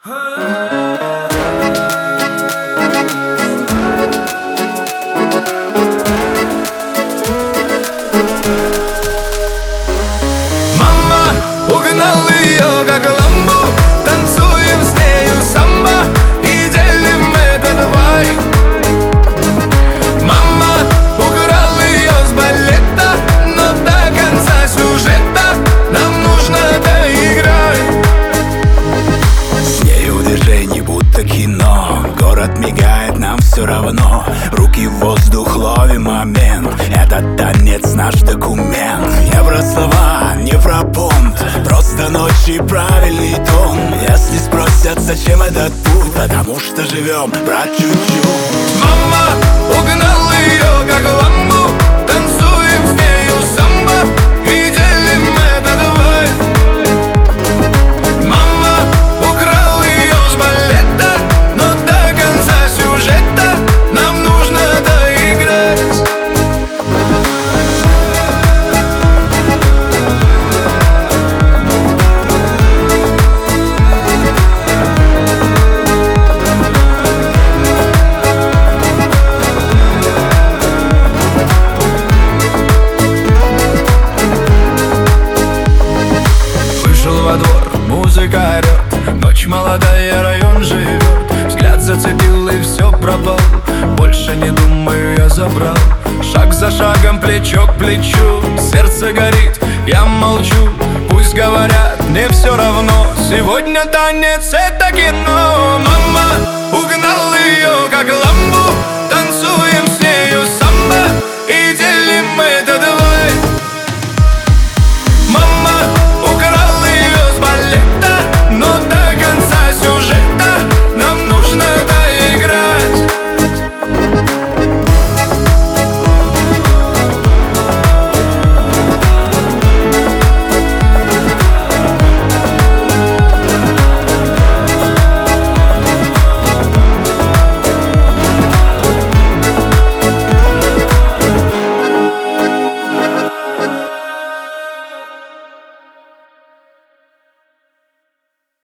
Мама, угнал ее как ламбу, танцуем с нею самбо и делим этот вай. Мама, украл ее с балета, но до конца сюжета нам нужно доиграть. С нею движений будто кино, город мигает, нам все равно. Руки в воздух, ловим момент, этот танец наш документ. Не про слова, не про понт, просто ночь и правильный тон. Если спросят, зачем этот путь, потому что живем, брат, чуть-чуть. Мама, угнал ее как ламбу, танцуем с нею самбо и делим этот вайб. Мама, украл ее с балета, но до конца сюжета нам нужно доиграть. Вышел во двор, музыка орет, ночь молодая, район живет. Взгляд зацепил и все пропал, больше не думаю, я забрал. Шаг за шагом, плечо к плечу, сердце горит, я молчу. Пусть говорят, мне все равно, сегодня танец это кино. Мама, угнал ее как ламбу,